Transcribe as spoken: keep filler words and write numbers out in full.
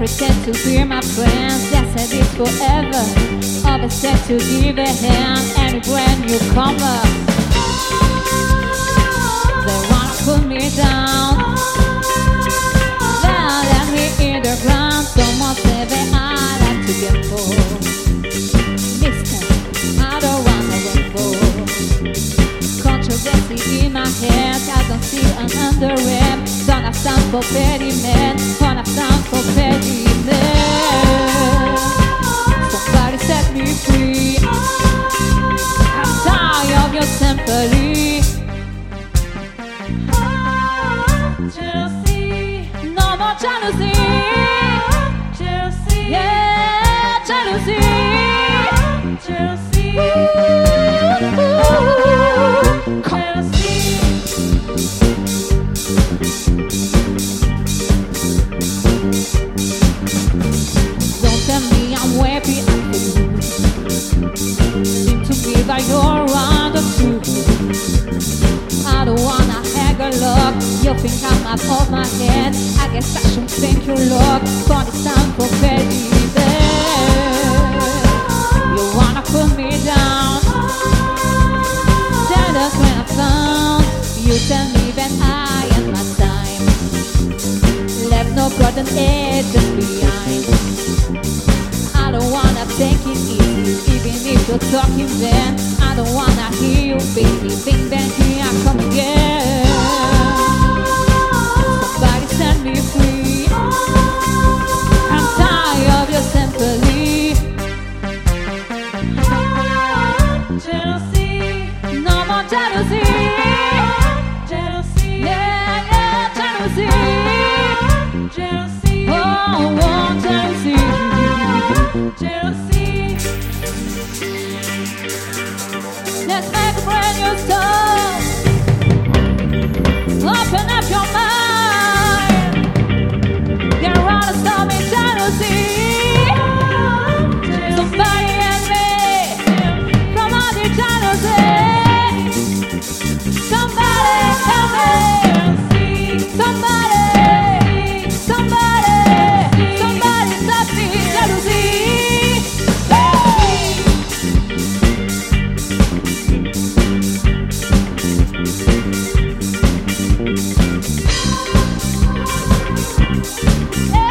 pretend to be my friends. Yes, I did forever. Always said to give a hand any brand newcomer. They wanna put me down. They let me in the ground. Someone said that I like to get full. Mister, I don't wanna wait for controversy in my head. I don't see an underwear. Don't have time for petty men. Don't have time for petty men. Somebody set me free. I'm tired of your sympathy. Jealousy. No more jealousy. Jealousy. Yeah, jealousy. Jealousy. Ooh, ooh, jealousy. Don't tell me I'm way behind you. Seem to be that you're around the truth. I don't wanna hang a look. You think I'm up of my head. I guess I should think you look. But it's time for baby. You wanna put me down. Tell us when I'm found. You tell me that I am my time. Left no golden edges behind. I don't wanna take it easy, even if you're talking then. I don't wanna hear you, baby. Bing bang, here I come again. Somebody set me free. I'm tired of your sympathy. Jealousy, no more jealousy. Jealousy, yeah, yeah, jealousy. Jealousy, oh, oh, jealousy. Jealousy. Let's make a brand new start. Open up your mind. Get around and stop me jealousy. Somebody and me. Come on, the jealousy. Somebody help me. Somebody. Somebody. Somebody stop me jealousy. Yeah.